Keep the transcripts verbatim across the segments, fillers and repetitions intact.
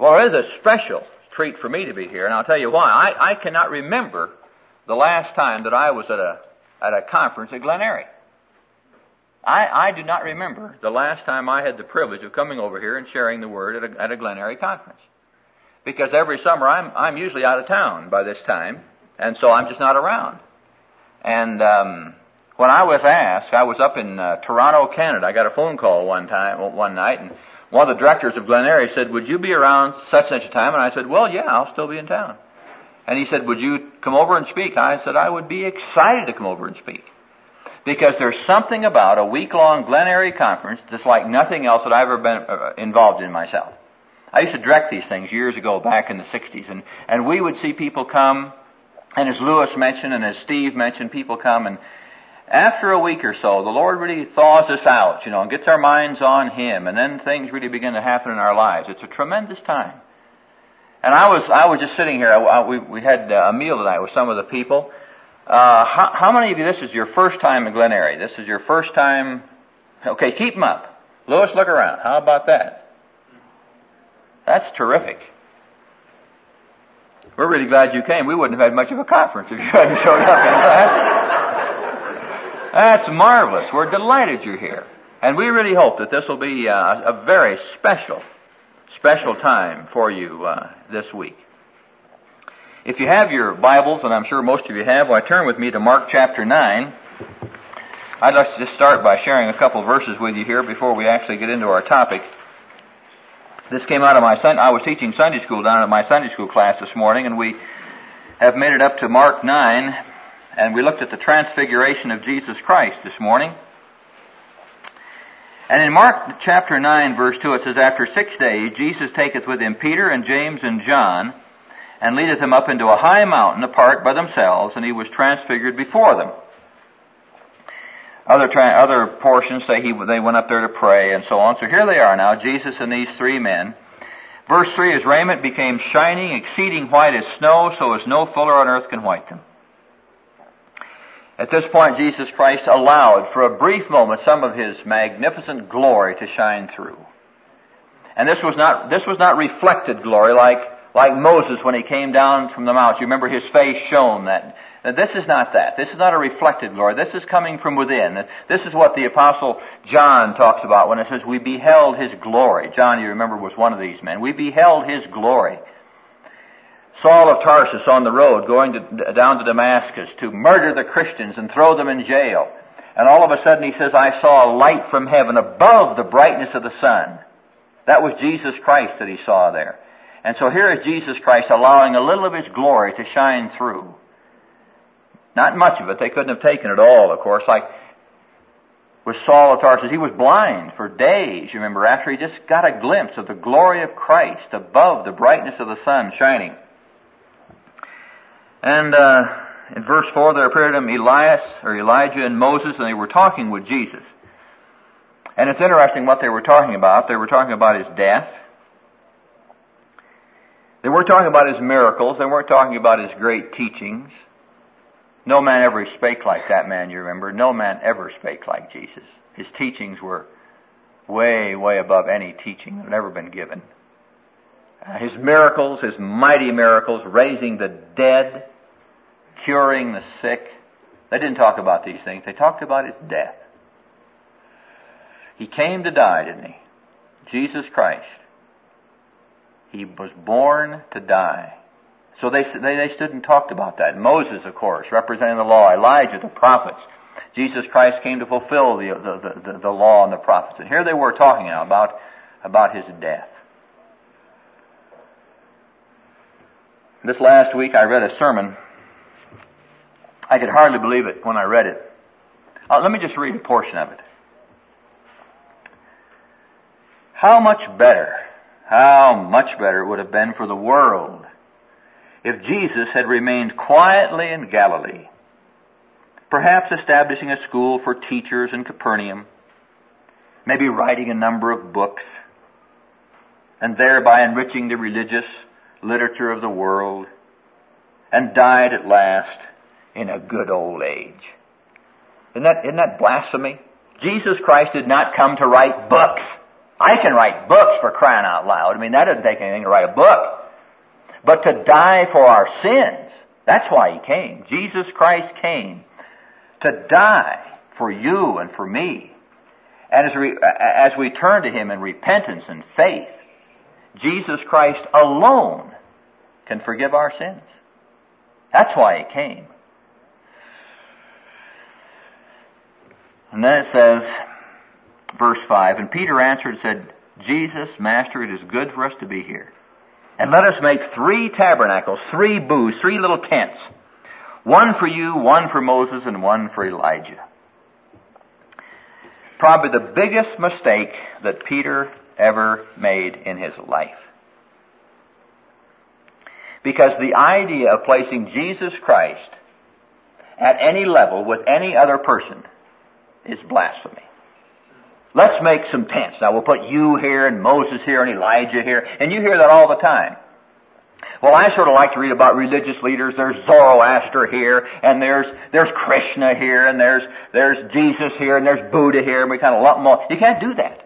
Well, it is a special treat for me to be here, and I'll tell you why. I, I cannot remember the last time that I was at a at a conference at Glen Eyrie. I, I do not remember the last time I had the privilege of coming over here and sharing the Word at a, at a Glen Eyrie conference. Because every summer I'm I'm usually out of town by this time, and so I'm just not around. And um, when I was asked, I was up in uh, Toronto, Canada. I got a phone call one time, one night, and one of the directors of Glen Eyrie said, "Would you be around such and such a time?" And I said, "Well, yeah, I'll still be in town." And he said, "Would you come over and speak?" I said, "I would be excited to come over and speak." Because there's something about a week-long Glen Eyrie conference that's like nothing else that I've ever been uh, involved in myself. I used to direct these things years ago, back in the sixties, and, and we would see people come, and as Lewis mentioned and as Steve mentioned, people come, and after a week or so, the Lord really thaws us out, you know, and gets our minds on Him, and then things really begin to happen in our lives. It's a tremendous time. And I was I was just sitting here. I, I, we, we had a meal tonight with some of the people. Uh, how, how many of you, this is your first time in Glen Eyrie? This is your first time? Okay, keep them up. Lewis, look around. How about that? That's terrific. We're really glad you came. We wouldn't have had much of a conference if you hadn't showed up. That's marvelous. We're delighted you're here. And we really hope that this will be uh, a very special, special time for you uh, this week. If you have your Bibles, and I'm sure most of you have, why turn with me to Mark chapter nine. I'd like to just start by sharing a couple verses with you here before we actually get into our topic. This came out of my son. I was teaching Sunday school down at my Sunday school class this morning, and we have made it up to Mark nine, and we looked at the transfiguration of Jesus Christ this morning. And in Mark chapter nine, verse two, it says, "After six days Jesus taketh with him Peter and James and John, and leadeth them up into a high mountain apart by themselves, and he was transfigured before them." Other tra- other portions say he they went up there to pray, and so on. So here they are now, Jesus and these three men. Verse three, "His raiment became shining, exceeding white as snow, so as no fuller on earth can white them." At this point, Jesus Christ allowed for a brief moment some of His magnificent glory to shine through. And this was not this was not reflected glory like Like Moses when he came down from the mount. You remember his face shone. That, that this is not that. This is not a reflected glory. This is coming from within. This is what the Apostle John talks about when it says, "We beheld His glory." John, you remember, was one of these men. We beheld His glory. Saul of Tarsus on the road going to, down to Damascus to murder the Christians and throw them in jail. And all of a sudden he says, "I saw a light from heaven above the brightness of the sun." That was Jesus Christ that he saw there. And so here is Jesus Christ allowing a little of His glory to shine through. Not much of it. They couldn't have taken it all, of course. Like with Saul of Tarsus, he was blind for days, you remember, after he just got a glimpse of the glory of Christ above the brightness of the sun shining. And uh, in verse four, there appeared to him Elias, or Elijah and Moses, and they were talking with Jesus. And it's interesting what they were talking about. They were talking about His death. They weren't talking about His miracles. They weren't talking about His great teachings. No man ever spake like that man, you remember. No man ever spake like Jesus. His teachings were way, way above any teaching that had ever been given. Uh, his miracles, His mighty miracles, raising the dead, curing the sick. They didn't talk about these things. They talked about His death. He came to die, didn't He? Jesus Christ. He was born to die. So they, they they stood and talked about that. Moses, of course, representing the law. Elijah, the prophets. Jesus Christ came to fulfill the the, the, the law and the prophets. And here they were talking now about, about His death. This last week I read a sermon. I could hardly believe it when I read it. Uh, let me just read a portion of it. How much better How much better it would have been for the world if Jesus had remained quietly in Galilee, perhaps establishing a school for teachers in Capernaum, maybe writing a number of books, and thereby enriching the religious literature of the world, and died at last in a good old age. Isn't that, isn't that blasphemy? Jesus Christ did not come to write books. I can write books, for crying out loud. I mean, that doesn't take anything to write a book. But to die for our sins, that's why He came. Jesus Christ came to die for you and for me. And as we, as we turn to Him in repentance and faith, Jesus Christ alone can forgive our sins. That's why He came. And then it says, verse five, and Peter answered and said, Jesus, Master, it is good for us to be here. And let us make three tabernacles, three booths, three little tents. One for you, one for Moses, and one for Elijah. Probably the biggest mistake that Peter ever made in his life. Because the idea of placing Jesus Christ at any level with any other person is blasphemy. Let's make some tents. Now we'll put you here and Moses here and Elijah here. And you hear that all the time. Well, I sort of like to read about religious leaders. There's Zoroaster here, and there's there's Krishna here, and there's there's Jesus here, and there's Buddha here, and we kind of lump them all. You can't do that.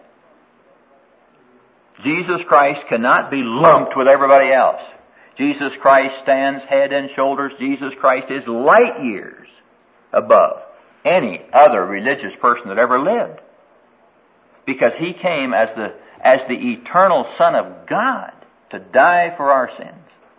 Jesus Christ cannot be lumped with everybody else. Jesus Christ stands head and shoulders. Jesus Christ is light years above any other religious person that ever lived. Because He came as the, as the eternal Son of God to die for our sins.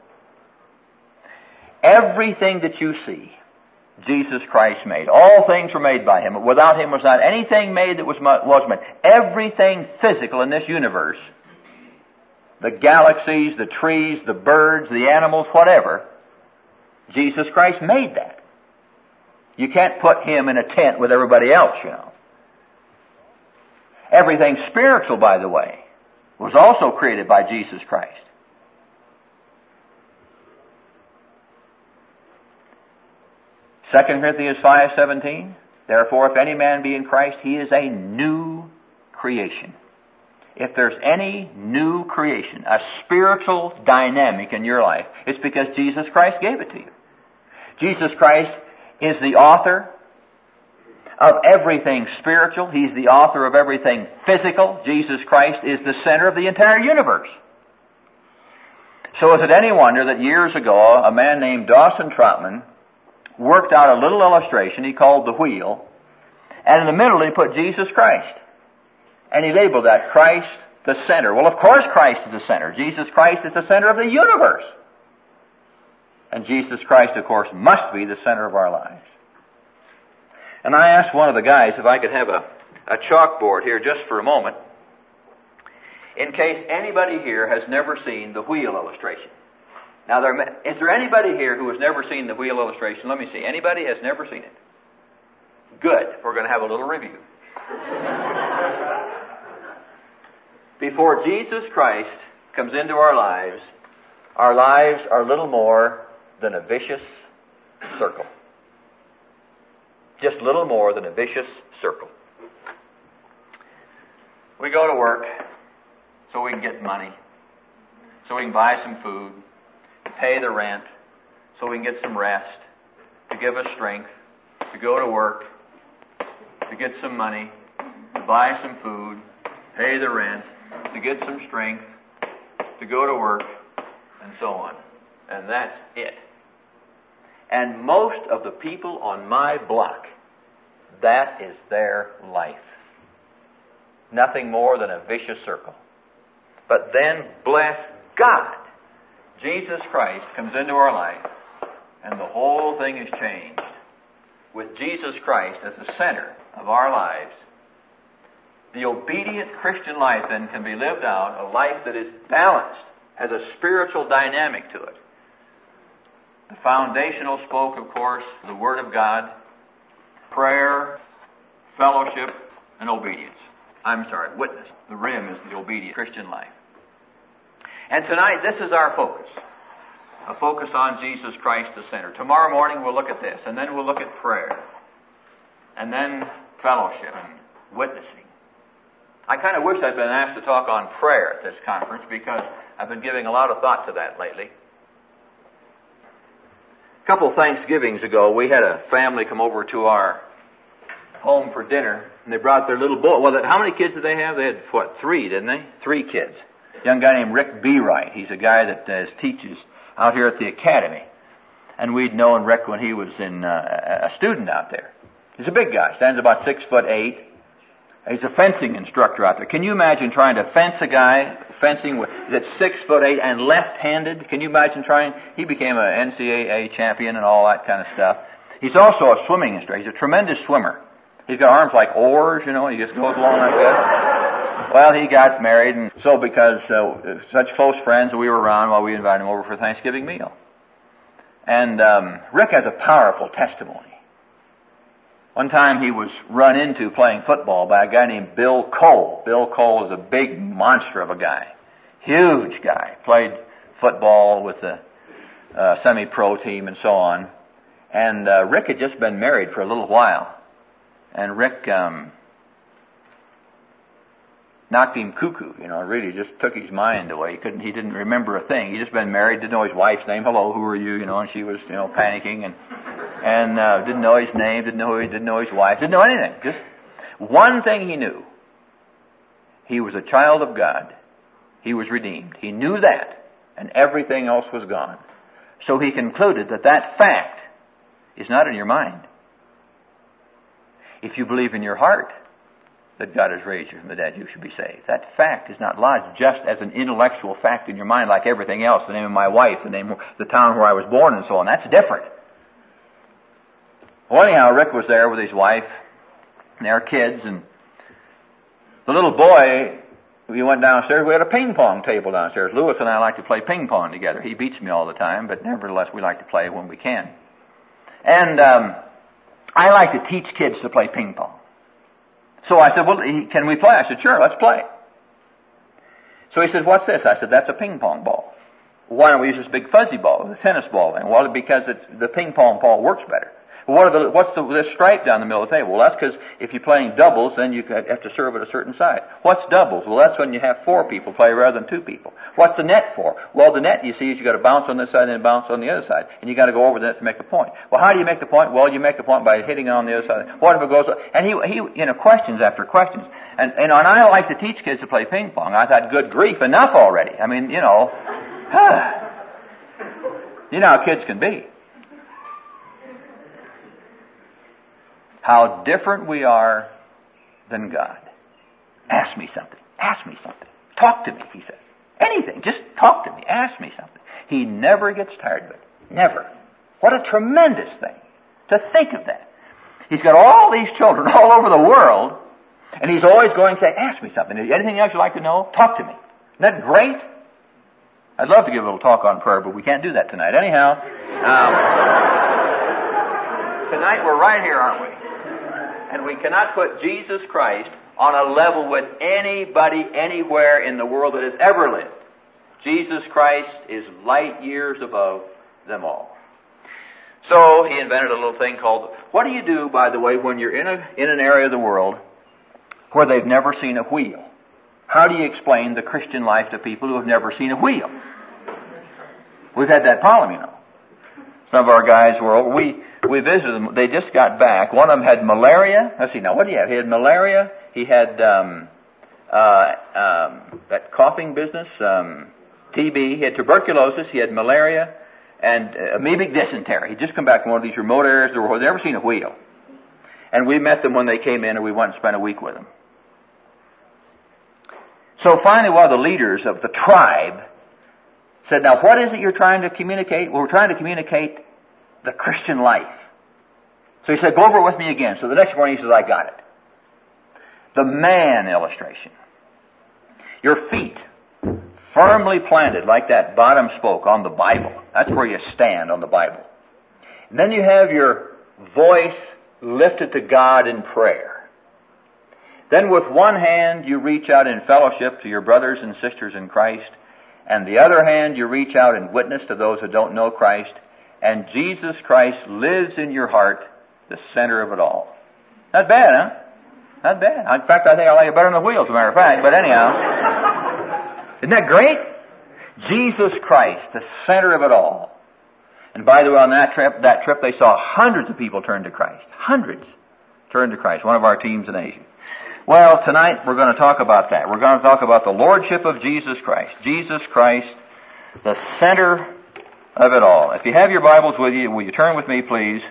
Everything that you see, Jesus Christ made. All things were made by Him. Without Him was not anything made that was, was made. Everything physical in this universe, the galaxies, the trees, the birds, the animals, whatever, Jesus Christ made that. You can't put Him in a tent with everybody else, you know. Everything spiritual, by the way, was also created by Jesus Christ. Second Corinthians five seventeen, therefore if any man be in Christ, he is a new creation. If there's any new creation, a spiritual dynamic in your life, it's because Jesus Christ gave it to you. Jesus Christ is the author of everything spiritual. He's the author of everything physical. Jesus Christ is the center of the entire universe. So is it any wonder that years ago, a man named Dawson Trotman worked out a little illustration he called the wheel, and in the middle he put Jesus Christ. And he labeled that Christ the center. Well, of course Christ is the center. Jesus Christ is the center of the universe. And Jesus Christ, of course, must be the center of our lives. And I asked one of the guys if I could have a, a chalkboard here just for a moment, in case anybody here has never seen the wheel illustration. Now, there, is there anybody here who has never seen the wheel illustration? Let me see. Anybody has never seen it? Good. We're going to have a little review. Before Jesus Christ comes into our lives, our lives are little more than a vicious circle. Just little more than a vicious circle. We go to work so we can get money, so we can buy some food, to pay the rent, so we can get some rest, to give us strength, to go to work, to get some money, to buy some food, pay the rent, to get some strength, to go to work, and so on. And that's it. And most of the people on my block, that is their life. Nothing more than a vicious circle. But then, bless God, Jesus Christ comes into our life, and the whole thing is changed. With Jesus Christ as the center of our lives, the obedient Christian life then can be lived out, a life that is balanced, has a spiritual dynamic to it. The foundational spoke, of course, the Word of God, prayer, fellowship, and obedience. I'm sorry, witness. The rim is the obedient Christian life. And tonight, this is our focus. A focus on Jesus Christ the center. Tomorrow morning, we'll look at this, and then we'll look at prayer, and then fellowship and witnessing. I kind of wish I'd been asked to talk on prayer at this conference, because I've been giving a lot of thought to that lately. A couple Thanksgivings ago, we had a family come over to our home for dinner, and they brought their little boy. Well, how many kids did they have? They had, what, three, didn't they? Three kids. A young guy named Rick Beawright. He's a guy that uh, teaches out here at the academy. And we'd known Rick when he was in uh, a student out there. He's a big guy, stands about six foot eight. He's a fencing instructor out there. Can you imagine trying to fence a guy fencing with, that's six foot eight and left-handed? Can you imagine trying? He became an N C double A champion and all that kind of stuff. He's also a swimming instructor. He's a tremendous swimmer. He's got arms like oars, you know, and he just goes along like this. Well, he got married, and so because uh, such close friends, we were around while we invited him over for a Thanksgiving meal. And um, Rick has a powerful testimony. One time he was run into playing football by a guy named Bill Cole. Bill Cole is a big monster of a guy. Huge guy. Played football with the uh, semi-pro team and so on. And uh, Rick had just been married for a little while. And Rick um, knocked him cuckoo, you know, really just took his mind away. He couldn't, he didn't remember a thing. He'd just been married, didn't know his wife's name. Hello, who are you? You know, and she was, you know, panicking and and uh, didn't know his name, didn't know who he, didn't know his wife, didn't know anything. Just one thing he knew: he was a child of God. He was redeemed. He knew that, and everything else was gone. So he concluded that that fact is not in your mind. If you believe in your heart that God has raised you from the dead, you should be saved. That fact is not lodged just as an intellectual fact in your mind like everything else. The name of my wife, the name of the town where I was born, and so on. That's different. Well, anyhow, Rick was there with his wife and their kids, and the little boy, we went downstairs. We had a ping pong table downstairs. Lewis and I like to play ping pong together. He beats me all the time, but nevertheless we like to play when we can. And um, I like to teach kids to play ping pong. So I said, well, can we play? I said, sure, let's play. So he said, what's this? I said, that's a ping pong ball. Why don't we use this big fuzzy ball, the tennis ball thing? Well, because it's, the ping pong ball works better. Well, what are the, what's the, this stripe down the middle of the table? Well, that's because if you're playing doubles, then you have to serve at a certain side. What's doubles? Well, that's when you have four people play rather than two people. What's the net for? Well, the net, you see, is you got to bounce on this side and then bounce on the other side. And you got to go over the net to make a point. Well, how do you make the point? Well, you make the point by hitting it on the other side. What if it goes, and he, he, you know, questions after questions. And, and I like to teach kids to play ping pong. I thought, good grief, enough already. I mean, you know, you know how kids can be. How different we are than God. Ask me something. Ask me something. Talk to me, he says. Anything. Just talk to me. Ask me something. He never gets tired of it. Never. What a tremendous thing to think of that. He's got all these children all over the world, and he's always going to say, ask me something. Anything else you'd like to know? Talk to me. Isn't that great? I'd love to give a little talk on prayer, but we can't do that tonight. Anyhow, um, tonight we're right here, aren't we? And we cannot put Jesus Christ on a level with anybody anywhere in the world that has ever lived. Jesus Christ is light years above them all. So he invented a little thing called, what do you do, by the way, when you're in a in an area of the world where they've never seen a wheel? How do you explain the Christian life to people who have never seen a wheel? We've had that problem, you know. Some of our guys were over. We, we visited them. They just got back. One of them had malaria. Let's see, now what do you have? He had malaria. He had um, uh, um, that coughing business, um, T B. He had tuberculosis. He had malaria and uh, amoebic dysentery. He'd just come back from one of these remote areas where they'd never seen a wheel. And we met them when they came in, and we went and spent a week with them. So finally, one of the leaders of the tribe said, now what is it you're trying to communicate? Well, we're trying to communicate the Christian life. So he said, go over it with me again. So the next morning he says, I got it. The man illustration. Your feet firmly planted like that bottom spoke on the Bible. That's where you stand on the Bible. And then you have your voice lifted to God in prayer. Then with one hand you reach out in fellowship to your brothers and sisters in Christ. And the other hand, you reach out and witness to those who don't know Christ. And Jesus Christ lives in your heart, the center of it all. Not bad, huh? Not bad. In fact, I think I like it better than the wheels, as a matter of fact. But anyhow, isn't that great? Jesus Christ, the center of it all. And by the way, on that trip, that trip, they saw hundreds of people turn to Christ. Hundreds. Turn to Christ. One of our teams in Asia. Well, tonight we're going to talk about that. We're going to talk about the Lordship of Jesus Christ. Jesus Christ, the center of it all. If you have your Bibles with you, will you turn with me, please,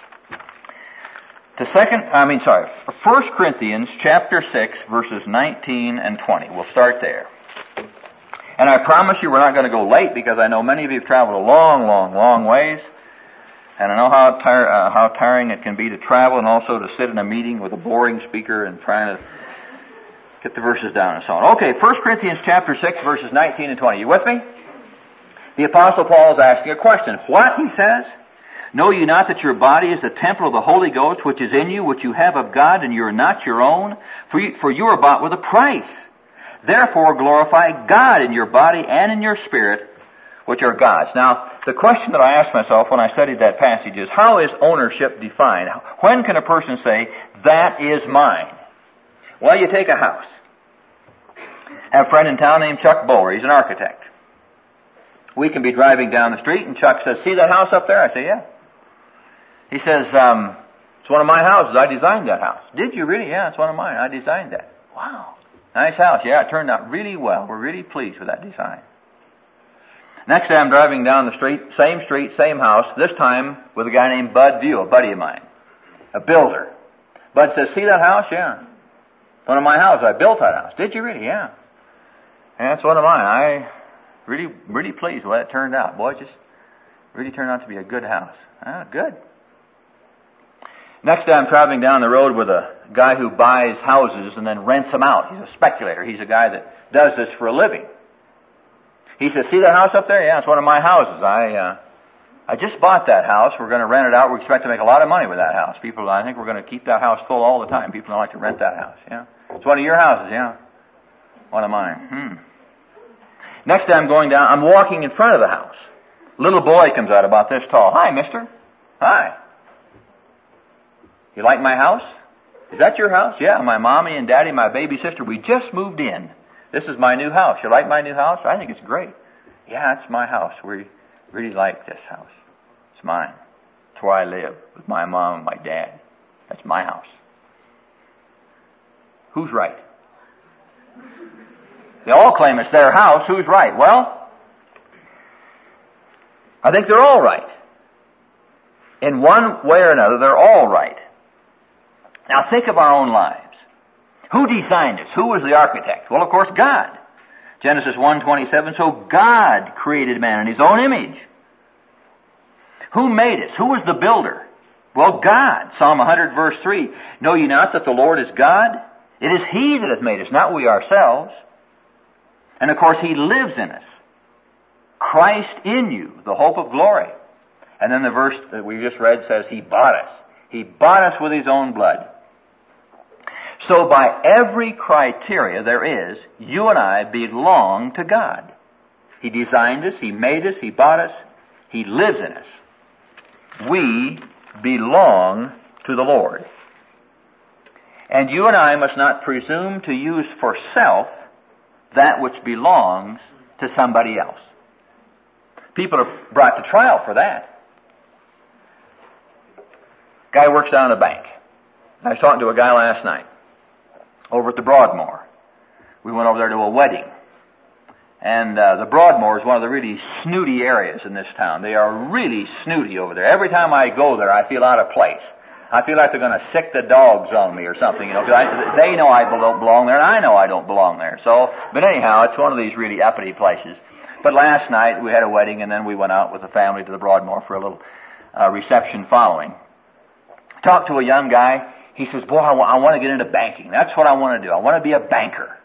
to second, I mean, sorry, First Corinthians chapter six, verses nineteen and twenty. We'll start there. And I promise you we're not going to go late, because I know many of you have traveled a long, long, long ways. And I know how, tire, uh, how tiring it can be to travel and also to sit in a meeting with a boring speaker and trying to get the verses down and so on. Okay, First Corinthians chapter six, verses nineteen and twenty. You with me? The Apostle Paul is asking a question. What, he says? Know you not that your body is the temple of the Holy Ghost, which is in you, which you have of God, and you are not your own? For you, for you are bought with a price. Therefore glorify God in your body and in your spirit, which are God's. Now, the question that I asked myself when I studied that passage is, how is ownership defined? When can a person say, that is mine? Well, you take a house. I have a friend in town named Chuck Bowler. He's an architect. We can be driving down the street and Chuck says, see that house up there? I say, yeah. He says, um, it's one of my houses. I designed that house. Did you really? Yeah, it's one of mine. I designed that. Wow. Nice house. Yeah, it turned out really well. We're really pleased with that design. Next day I'm driving down the street, same street, same house, this time with a guy named Bud View, a buddy of mine, a builder. Bud says, see that house? Yeah. It's one of my houses. I built that house. Did you really? Yeah. Yeah, it's one of mine. I really, really pleased with what it turned out. Boy, it just really turned out to be a good house. Ah, good. Next day I'm traveling down the road with a guy who buys houses and then rents them out. He's a speculator. He's a guy that does this for a living. He says, see that house up there? Yeah, it's one of my houses. I uh, I just bought that house. We're going to rent it out. We expect to make a lot of money with that house. People, I think we're going to keep that house full all the time. People don't like to rent that house. Yeah, it's one of your houses. Yeah, one of mine. Hmm. Next day I'm going down. I'm walking in front of the house. Little boy comes out about this tall. Hi, mister. Hi. You like my house? Is that your house? Yeah, my mommy and daddy, my baby sister, we just moved in. This is my new house. You like my new house? I think it's great. Yeah, it's my house. We really like this house. It's mine. It's where I live with my mom and my dad. That's my house. Who's right? They all claim it's their house. Who's right? Well, I think they're all right. In one way or another, they're all right. Now think of our own lives. Who designed us? Who was the architect? Well, of course, God. Genesis one twenty-seven, so God created man in His own image. Who made us? Who was the builder? Well, God. Psalm one hundred, verse three, know ye not that the Lord is God? It is He that hath made us, not we ourselves. And of course, He lives in us. Christ in you, the hope of glory. And then the verse that we just read says He bought us. He bought us with His own blood. So by every criteria there is, you and I belong to God. He designed us, He made us, He bought us, He lives in us. We belong to the Lord. And you and I must not presume to use for self that which belongs to somebody else. People are brought to trial for that. Guy works down at a bank. I was talking to a guy last night over at the Broadmoor. We went over there to a wedding. And uh, the Broadmoor is one of the really snooty areas in this town. They are really snooty over there. Every time I go there, I feel out of place. I feel like they're going to sick the dogs on me or something, you know, because I, they know I don't belong there, and I know I don't belong there. So, but anyhow, it's one of these really uppity places. But last night we had a wedding, and then we went out with the family to the Broadmoor for a little uh, reception following. Talked to a young guy. He says, boy, I, w- I want to get into banking. That's what I want to do. I want to be a banker.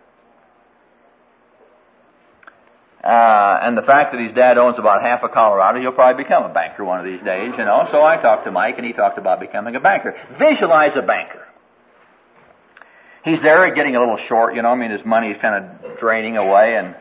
Uh, and the fact that his dad owns about half of Colorado, he'll probably become a banker one of these days, you know. So I talked to Mike, and he talked about becoming a banker. Visualize a banker. He's there getting a little short, you know. I mean, his money's kind of draining away, and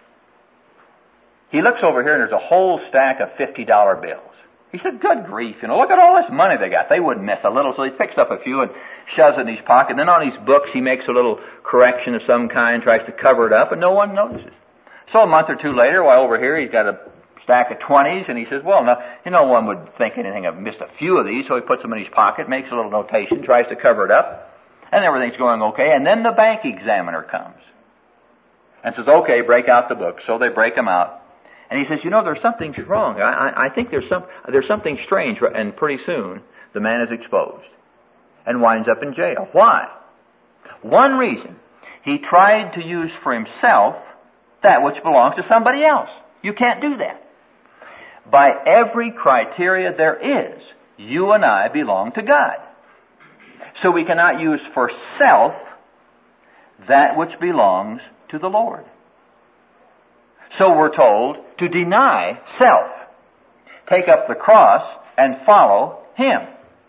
he looks over here, and there's a whole stack of fifty dollar bills. He said, good grief, you know, look at all this money they got. They wouldn't miss a little. So he picks up a few and shoves it in his pocket. Then on his books, he makes a little correction of some kind, tries to cover it up, and no one notices. So a month or two later, while over here, he's got a stack of twenties, and he says, well, no, you know, one would think anything of missed a few of these, so he puts them in his pocket, makes a little notation, tries to cover it up, and everything's going okay, and then the bank examiner comes and says, okay, break out the books. So they break them out. And he says, you know, there's something wrong. I, I, I think there's some, there's something strange. And pretty soon, the man is exposed and winds up in jail. Why? One reason. He tried to use for himself that which belongs to somebody else. You can't do that. By every criteria there is, you and I belong to God. So we cannot use for self that which belongs to the Lord. So we're told to deny self, take up the cross, and follow Him.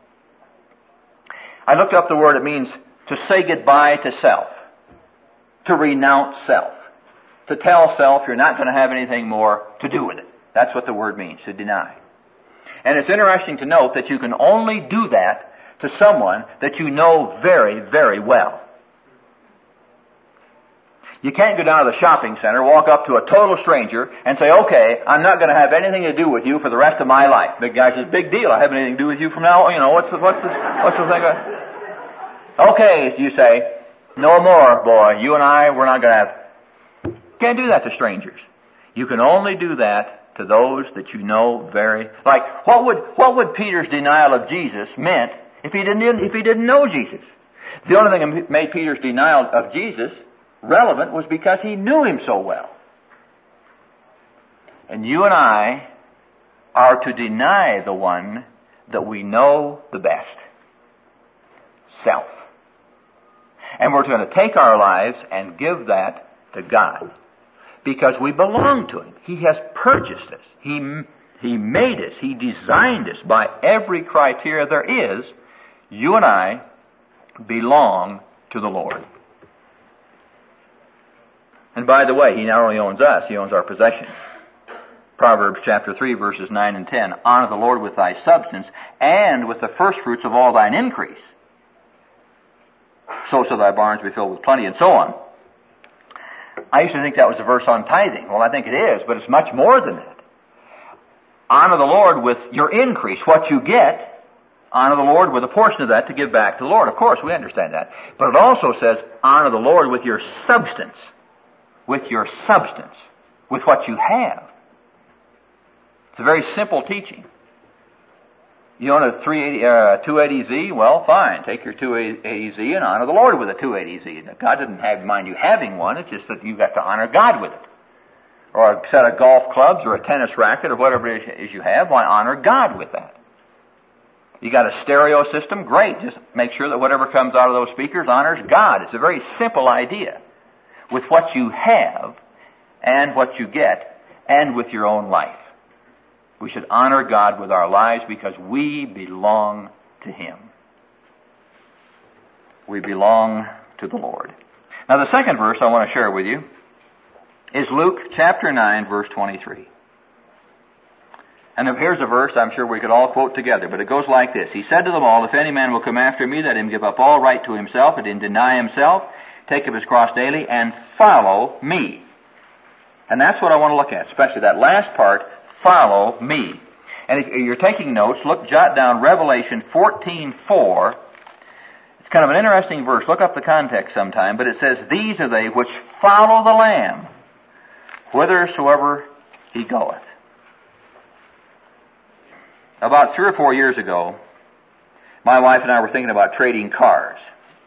I looked up the word. It means to say goodbye to self, to renounce self, to tell self you're not going to have anything more to do with it. That's what the word means, to deny. And it's interesting to note that you can only do that to someone that you know very, very well. You can't go down to the shopping center, walk up to a total stranger, and say, okay, I'm not going to have anything to do with you for the rest of my life. Big guy says, big deal, I have anything to do with you from now on. You know, what's the, what's this, what's the thing? About? Okay, you say, no more, boy. You and I, we're not going to have... Can't do that to strangers. You can only do that to those that you know very... Like, what would, what would Peter's denial of Jesus meant if he didn't, if he didn't know Jesus? The only thing that made Peter's denial of Jesus relevant was because he knew Him so well. And you and I are to deny the one that we know the best. Self. And we're going to take our lives and give that to God. Because we belong to Him. He has purchased us. He, he made us. He designed us. By every criteria there is, you and I belong to the Lord. And by the way, He not only owns us, He owns our possessions. Proverbs chapter three, verses nine and ten. Honor the Lord with thy substance, and with the firstfruits of all thine increase. So shall thy barns be filled with plenty, and so on. I used to think that was a verse on tithing. Well, I think it is, but it's much more than that. Honor the Lord with your increase, what you get. Honor the Lord with a portion of that to give back to the Lord. Of course, we understand that. But it also says, honor the Lord with your substance. With your substance. With what you have. It's a very simple teaching. You own a three eighty, uh, two eighty Z? Well, fine. Take your two eighty Z and honor the Lord with a two eighty Z. God didn't have in mind you having one. It's just that you got to honor God with it. Or a set of golf clubs or a tennis racket or whatever it is you have. Why, honor God with that. You got a stereo system? Great. Just make sure that whatever comes out of those speakers honors God. It's a very simple idea. With what you have and what you get and with your own life. We should honor God with our lives because we belong to Him. We belong to the Lord. Now the second verse I want to share with you is Luke chapter nine, verse twenty-three. And here's a verse I'm sure we could all quote together, but it goes like this. He said to them all, if any man will come after me, let him give up all right to himself, and then deny himself, take up his cross daily, and follow me. And that's what I want to look at, especially that last part, follow me. And if you're taking notes, look, jot down Revelation fourteen four. It's kind of an interesting verse. Look up the context sometime, but it says, these are they which follow the Lamb, whithersoever he goeth. About three or four years ago, my wife and I were thinking about trading cars.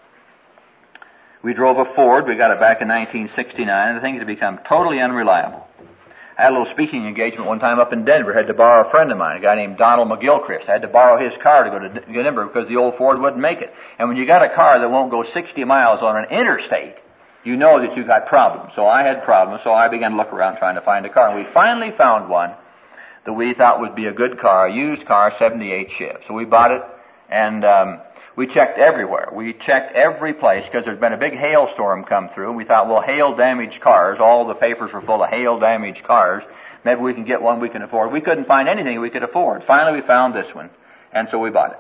We drove a Ford. We got it back in nineteen sixty-nine, and the thing had become totally unreliable. I had a little speaking engagement one time up in Denver. I had to borrow a friend of mine, a guy named Donald McGilchrist. I had to borrow his car to go to Denver because the old Ford wouldn't make it. And when you got a car that won't go sixty miles on an interstate, you know that you got problems. So I had problems, so I began to look around trying to find a car. And we finally found one that we thought would be a good car, a used car, seventy-eight Chev. So we bought it, and um, we checked everywhere. We checked every place because there'd been a big hailstorm come through. And we thought, well, hail-damaged cars. All the papers were full of hail-damaged cars. Maybe we can get one we can afford. We couldn't find anything we could afford. Finally, we found this one, and so we bought it.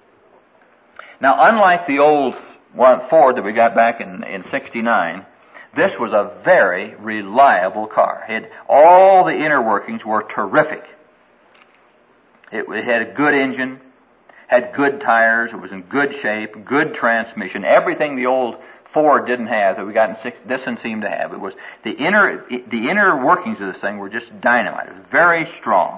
Now, unlike the old one Ford that we got back in in sixty-nine, This was a very reliable car. It, all the inner workings were terrific. It, it had a good engine, had good tires, it was in good shape, good transmission, everything the old Ford didn't have that we got in six, this one seemed to have. It was the inner, the inner workings of this thing were just dynamite. It was very strong.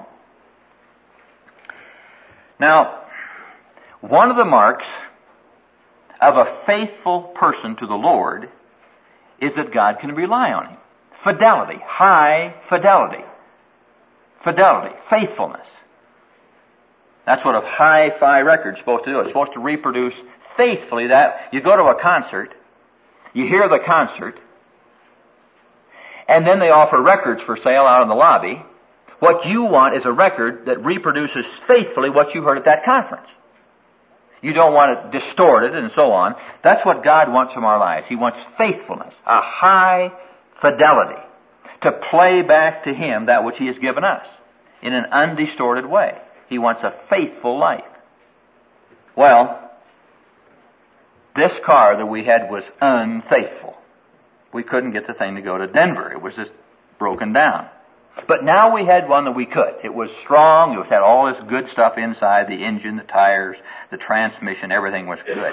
Now, one of the marks of a faithful person to the Lord is that God can rely on him. Fidelity, high fidelity. Fidelity, faithfulness. That's what a hi-fi record's supposed to do. It's supposed to reproduce faithfully that. You go to a concert, you hear the concert, and then they offer records for sale out in the lobby. What you want is a record that reproduces faithfully what you heard at that conference. You don't want it distorted and so on. That's what God wants from our lives. He wants faithfulness, a high fidelity, to play back to Him that which He has given us in an undistorted way. He wants a faithful life. Well, this car that we had was unfaithful. We couldn't get the thing to go to Denver. It was just broken down. But now we had one that we could. It was strong. It had all this good stuff inside, the engine, the tires, the transmission, everything was good.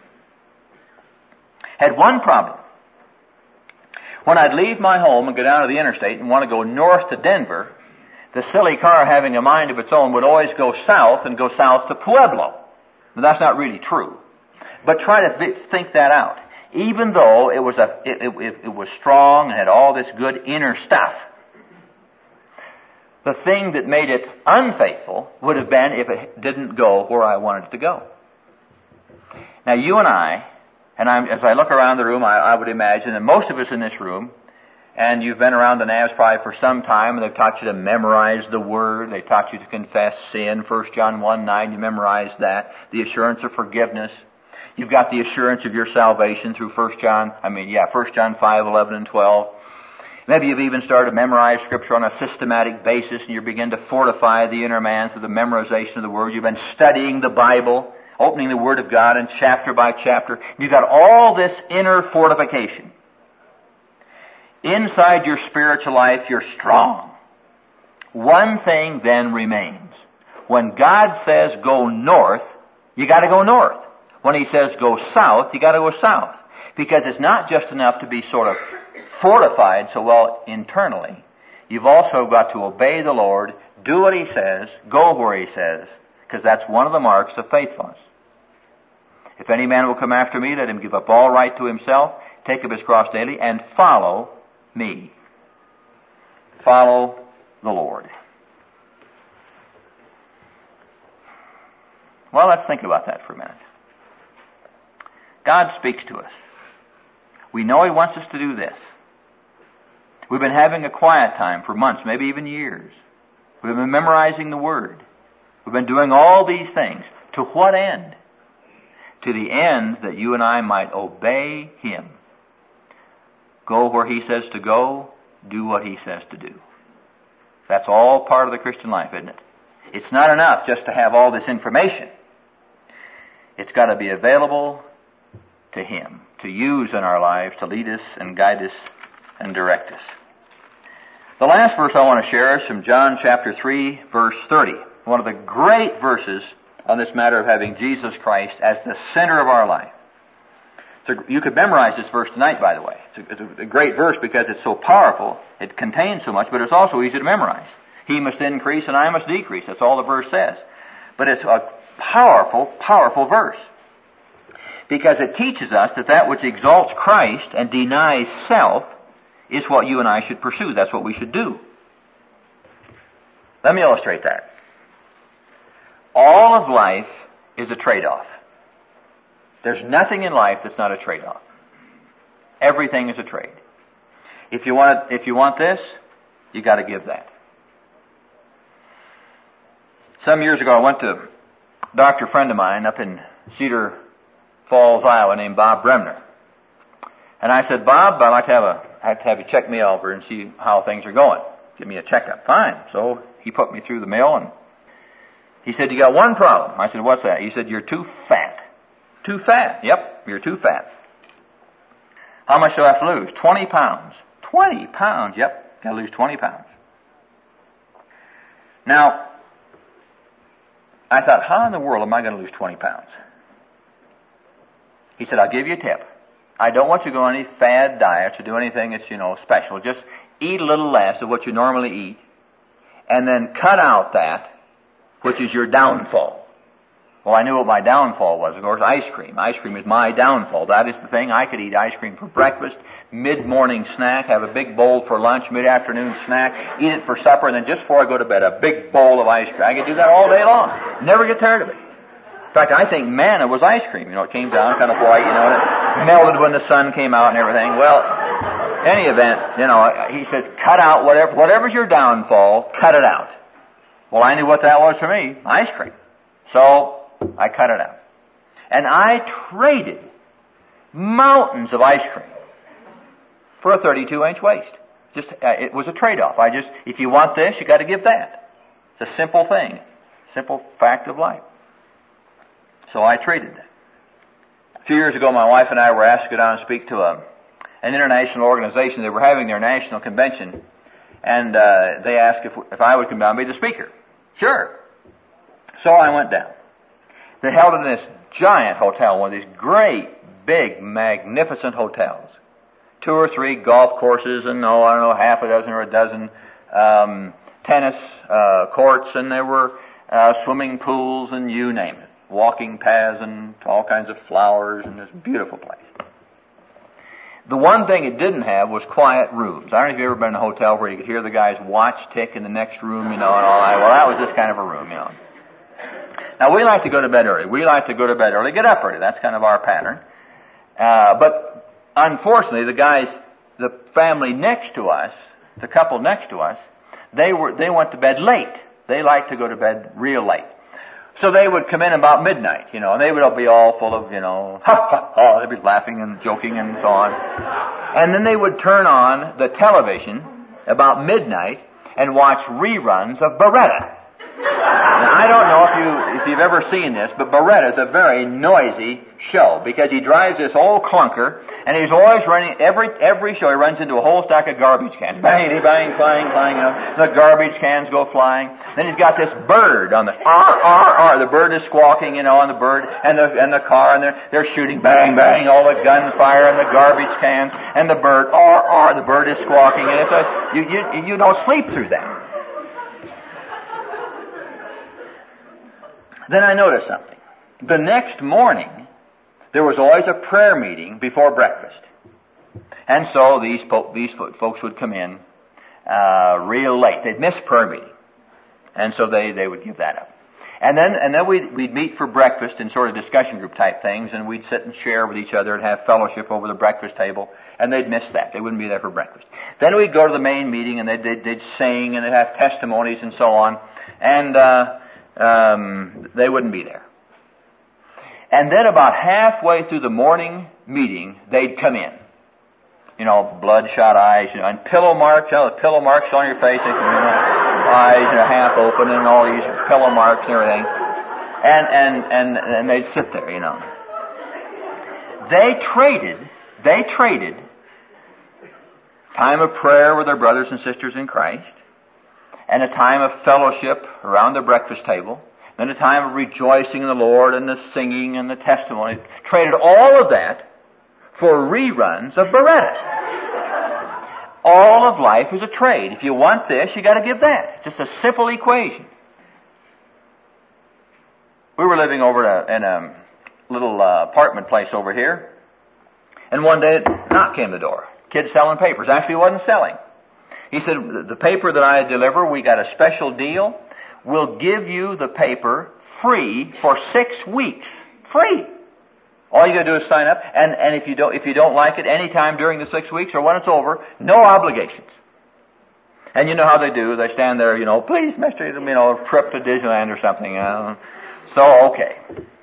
Had one problem. When I'd leave my home and go down to the interstate and want to go north to Denver, the silly car, having a mind of its own, would always go south and go south to Pueblo. Now, that's not really true. But try to th- think that out. Even though it was a, it, it, it was strong and had all this good inner stuff, the thing that made it unfaithful would have been if it didn't go where I wanted it to go. Now, you and I, and I'm, as I look around the room, I, I would imagine that most of us in this room, and you've been around the Navs probably for some time, and they've taught you to memorize the Word. They taught you to confess sin. First John one nine, you memorized that. The assurance of forgiveness. You've got the assurance of your salvation through First John, I mean, yeah, First John five eleven and twelve. Maybe you've even started to memorize Scripture on a systematic basis, and you begin to fortify the inner man through the memorization of the Word. You've been studying the Bible, opening the Word of God in chapter by chapter. You've got all this inner fortification. Inside your spiritual life, you're strong. One thing then remains. When God says go north, you got to go north. When He says go south, you got to go south. Because it's not just enough to be sort of fortified so well internally. You've also got to obey the Lord, do what He says, go where He says, because that's one of the marks of faithfulness. If any man will come after me, let him give up all right to himself, take up his cross daily, and follow me. Follow the Lord. Well, let's think about that for a minute. God speaks to us. We know He wants us to do this. We've been having a quiet time for months, maybe even years. We've been memorizing the Word. We've been doing all these things. To what end? To the end that you and I might obey Him. Go where He says to go, do what He says to do. That's all part of the Christian life, isn't it? It's not enough just to have all this information. It's got to be available to Him, to use in our lives, to lead us and guide us and direct us. The last verse I want to share is from John chapter three, verse thirty. One of the great verses on this matter of having Jesus Christ as the center of our life. So you could memorize this verse tonight, by the way. It's a, it's a great verse because it's so powerful. It contains so much, but it's also easy to memorize. He must increase and I must decrease. That's all the verse says. But it's a powerful, powerful verse. Because it teaches us that that which exalts Christ and denies self is what you and I should pursue. That's what we should do. Let me illustrate that. All of life is a trade-off. There's nothing in life that's not a trade-off. Everything is a trade. If you want it, if you want this, you got to give that. Some years ago, I went to a doctor friend of mine up in Cedar Falls, Iowa, named Bob Bremner. And I said, Bob, I'd like to have a, I'd like to have you check me over and see how things are going. Give me a checkup. Fine. So he put me through the mill and he said, you got one problem. I said, what's that? He said, you're too fat. Too fat. Yep, you're too fat. How much do I have to lose? twenty pounds. twenty pounds, yep. Got to lose twenty pounds. Now, I thought, how in the world am I going to lose twenty pounds? He said, I'll give you a tip. I don't want you to go on any fad diets or do anything that's, you know, special. Just eat a little less of what you normally eat, and then cut out that which is your downfall. Well, I knew what my downfall was, of course, ice cream. Ice cream is my downfall. That is the thing. I could eat ice cream for breakfast, mid-morning snack, have a big bowl for lunch, mid-afternoon snack, eat it for supper, and then just before I go to bed, a big bowl of ice cream. I could do that all day long. Never get tired of it. In fact, I think manna was ice cream. You know, it came down kind of white, you know, and it melted when the sun came out and everything. Well, any event, you know, he says, cut out whatever, whatever's your downfall, cut it out. Well, I knew what that was for me, ice cream. So, I cut it out. And I traded mountains of ice cream for a thirty-two inch waist. Just, uh, it was a trade-off. I just, if you want this, you got to give that. It's a simple thing. Simple fact of life. So I traded that. A few years ago, my wife and I were asked to go down and speak to a, an international organization. They were having their national convention, and uh, they asked if, if I would come down and be the speaker. Sure. So I went down. They held it in this giant hotel, one of these great, big, magnificent hotels. Two or three golf courses and, oh, I don't know, half a dozen or a dozen um, tennis uh, courts, and there were uh, swimming pools and you name it. Walking paths and all kinds of flowers and this beautiful place. The one thing it didn't have was quiet rooms. I don't know if you've ever been in a hotel where you could hear the guy's watch tick in the next room, you know, and all that. Well, that was this kind of a room, you know. Now, we like to go to bed early. We like to go to bed early, get up early. That's kind of our pattern. Uh, but unfortunately, the guys, the family next to us, the couple next to us, they were they went to bed late. They like to go to bed real late. So they would come in about midnight, you know, and they would be all full of, you know, ha, ha, ha. They'd be laughing and joking and so on. And then they would turn on the television about midnight and watch reruns of Baretta. Now, I don't know if you, if you've ever seen this, but Baretta's a very noisy show because he drives this old clunker and he's always running, every, every show he runs into a whole stack of garbage cans. Bang, bang, flying, flying, you know, the garbage cans go flying. Then he's got this bird on the, ar, ar, ar, the bird is squawking, you know, on the bird and the, and the car and they're, they're shooting, bang, bang, all the gunfire and the garbage cans and the bird, ar, ar, the bird is squawking and it's a, you, you, you don't sleep through that. Then I noticed something. The next morning, there was always a prayer meeting before breakfast. And so these, po- these folks would come in uh, real late. They'd miss prayer meeting. And so they, they would give that up. And then, and then we'd, we'd meet for breakfast in sort of discussion group type things, and we'd sit and share with each other and have fellowship over the breakfast table, and they'd miss that. They wouldn't be there for breakfast. Then we'd go to the main meeting, and they'd, they'd, they'd sing, and they'd have testimonies and so on. And, uh, Um, they wouldn't be there. And then about halfway through the morning meeting, they'd come in. You know, bloodshot eyes, you know, and pillow marks, you know, the pillow marks on your face, and, you know, eyes you know, half open, and all these pillow marks and everything. And, and, and, and they'd sit there, you know. They traded, they traded time of prayer with their brothers and sisters in Christ, and a time of fellowship around the breakfast table, then a time of rejoicing in the Lord and the singing and the testimony. Traded all of that for reruns of Baretta. All of life is a trade. If you want this, you got to give that. It's just a simple equation. We were living over in a little uh, apartment place over here, and one day a knock came to the door. Kid selling papers. Actually, wasn't selling. He said, the paper that I deliver, we got a special deal. We'll give you the paper free for six weeks. Free. All you gotta do is sign up, and, and if you don't, if you don't like it, anytime during the six weeks or when it's over, no obligations. And you know how they do. They stand there, you know, please, mister, you know, trip to Disneyland or something. Uh, so, okay.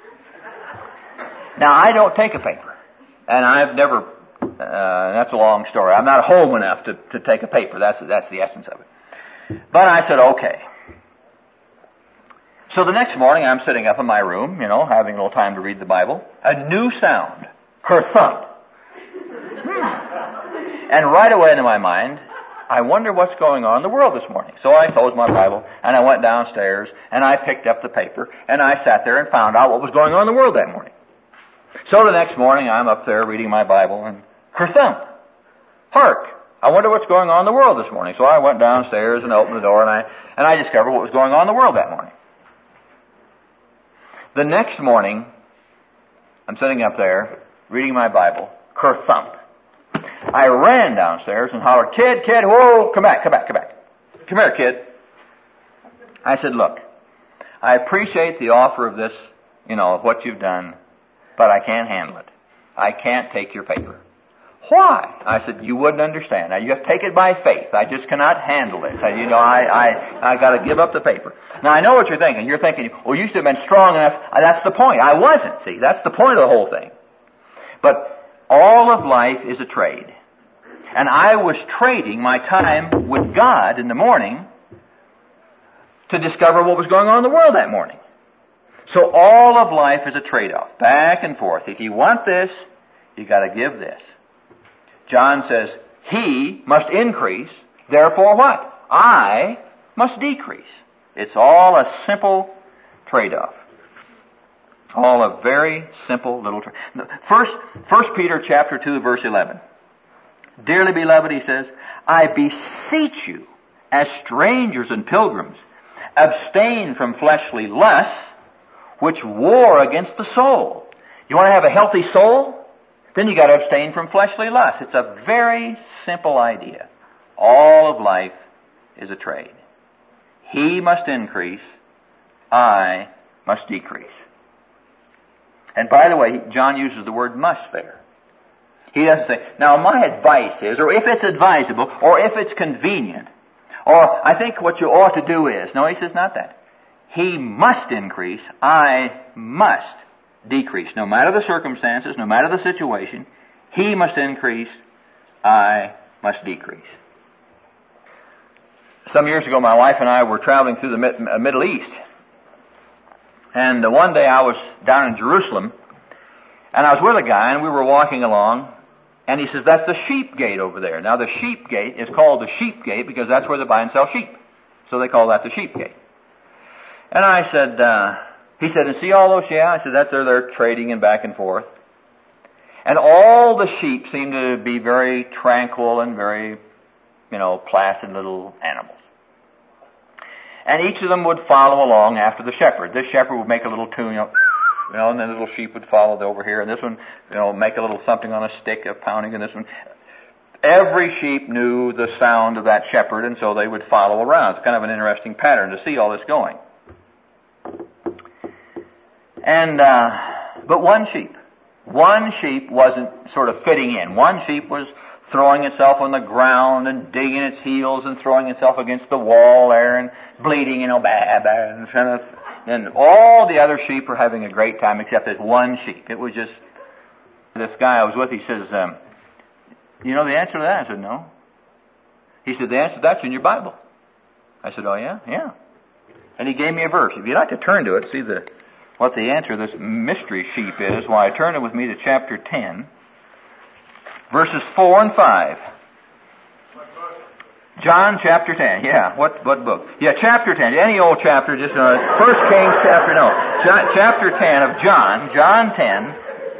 Now, I don't take a paper. And I've never, uh, that's a long story. I'm not home enough to, to take a paper. That's, that's the essence of it. But I said, okay. So the next morning, I'm sitting up in my room, you know, having a little time to read the Bible. A new sound. Kerthump. Hmm. And right away into my mind, I wonder what's going on in the world this morning. So I closed my Bible, and I went downstairs, and I picked up the paper, and I sat there and found out what was going on in the world that morning. So the next morning, I'm up there reading my Bible, and kerthump! Hark! I wonder what's going on in the world this morning. So I went downstairs and opened the door, and I and I discovered what was going on in the world that morning. The next morning, I'm sitting up there reading my Bible, kerthump. I ran downstairs and hollered, "Kid, kid, whoa, come back, come back, come back. Come here, kid." I said, "Look, I appreciate the offer of this, you know, of what you've done, but I can't handle it. I can't take your paper." "Why?" I said, "You wouldn't understand. Now, you have to take it by faith. I just cannot handle this. I, you know, I, I, I got to give up the paper." Now, I know what you're thinking. You're thinking, well, you should have been strong enough. That's the point. I wasn't, see. That's the point of the whole thing. But all of life is a trade. And I was trading my time with God in the morning to discover what was going on in the world that morning. So all of life is a trade-off, back and forth. If you want this, you got to give this. John says, He must increase, therefore what? I must decrease. It's all a simple trade-off. All a very simple little trade. First, First Peter chapter two, verse eleven. "Dearly beloved," he says, "I beseech you, as strangers and pilgrims, abstain from fleshly lusts, which war against the soul." You want to have a healthy soul? Then you got to abstain from fleshly lusts. It's a very simple idea. All of life is a trade. He must increase, I must decrease. And by the way, John uses the word must there. He doesn't say, now my advice is, or if it's advisable, or if it's convenient, or I think what you ought to do is. No, he says not that. He must increase, I must decrease. No matter the circumstances, no matter the situation, He must increase, I must decrease. Some years ago, my wife and I were traveling through the Mid- Middle East. And uh, one day I was down in Jerusalem, and I was with a guy, and we were walking along, and he says, "That's the sheep gate over there." Now, the sheep gate is called the sheep gate because that's where they buy and sell sheep. So they call that the sheep gate. And I said, uh, he said, "And see all those?" "Yeah." I said, "That's they're, they're trading and back and forth." And all the sheep seem to be very tranquil and very, you know, placid little animals. And each of them would follow along after the shepherd. This shepherd would make a little tune, you know, you know, and then the little sheep would follow over here, and this one, you know, make a little something on a stick of pounding, and this one. Every sheep knew the sound of that shepherd, and so they would follow around. It's kind of an interesting pattern to see all this going. And, uh, but one sheep, one sheep wasn't sort of fitting in. One sheep was throwing itself on the ground and digging its heels and throwing itself against the wall there and bleating, you know, bah, bah, and kind of, and all the other sheep were having a great time except this one sheep. It was just, this guy I was with, he says, um, "You know the answer to that?" I said, "No." He said, "The answer to that's in your Bible." I said, "Oh yeah? Yeah." And he gave me a verse. If you'd like to turn to it, see the, what the answer to this mystery sheep is, why, turn it with me to chapter ten, verses four and five. John chapter ten. Yeah, what what book? Yeah, chapter ten. Any old chapter, just uh, First Kings chapter, no. Ch- chapter ten of John, John ten,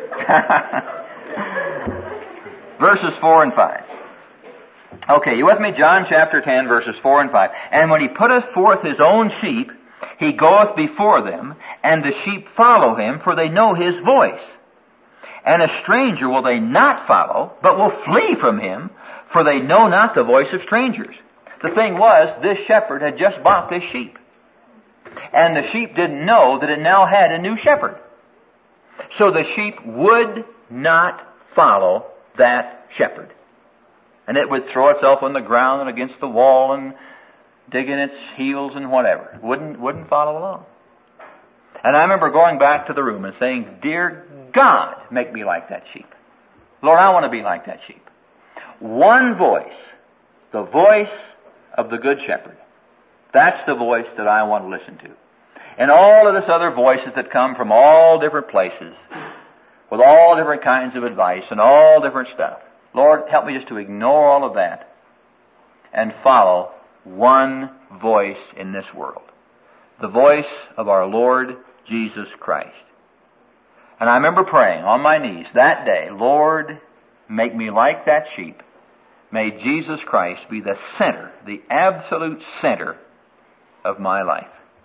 verses four and five. Okay, you with me? John chapter ten, verses four and five. "And when he putteth forth his own sheep, he goeth before them, and the sheep follow him, for they know his voice. And a stranger will they not follow, but will flee from him, for they know not the voice of strangers." The thing was, this shepherd had just bought this sheep. And the sheep didn't know that it now had a new shepherd. So the sheep would not follow that shepherd. And it would throw itself on the ground and against the wall and dig in its heels and whatever. Wouldn't, wouldn't follow along. And I remember going back to the room and saying, "Dear God, make me like that sheep. Lord, I want to be like that sheep." One voice, the voice of the Good Shepherd. That's the voice that I want to listen to. And all of this other voices that come from all different places, with all different kinds of advice and all different stuff. Lord, help me just to ignore all of that and follow one voice in this world. The voice of our Lord Jesus Christ. And I remember praying on my knees that day, Lord, make me like that sheep. May Jesus Christ be the center, the absolute center of my life.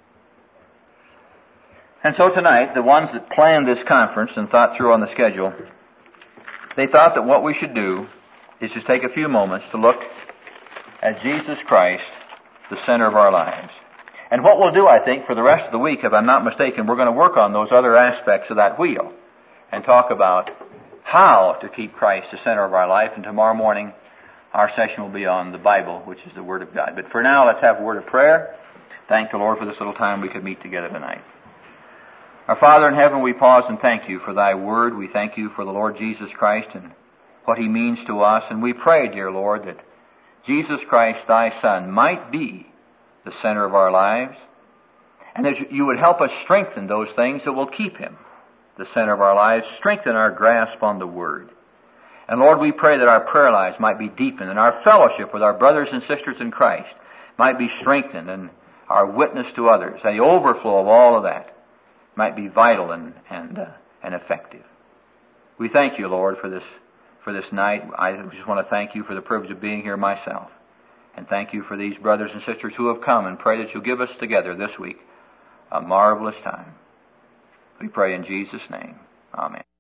And so tonight, the ones that planned this conference and thought through on the schedule, they thought that what we should do is just take a few moments to look at Jesus Christ, the center of our lives. And what we'll do, I think, for the rest of the week, if I'm not mistaken, we're going to work on those other aspects of that wheel and talk about how to keep Christ the center of our life. And tomorrow morning, our session will be on the Bible, which is the Word of God. But for now, let's have a word of prayer. Thank the Lord for this little time we could meet together tonight. Our Father in heaven, we pause and thank you for thy word. We thank you for the Lord Jesus Christ and what he means to us. And we pray, dear Lord, that Jesus Christ, thy Son, might be the center of our lives, and that you would help us strengthen those things that will keep him the center of our lives, strengthen our grasp on the word. And Lord, we pray that our prayer lives might be deepened, and our fellowship with our brothers and sisters in Christ might be strengthened, and our witness to others, the overflow of all of that, might be vital and and uh, and effective. We thank you, Lord, for this for this night. I just want to thank you for the privilege of being here myself, and thank you for these brothers and sisters who have come, and pray that you'll give us together this week a marvelous time. We pray in Jesus' name. Amen.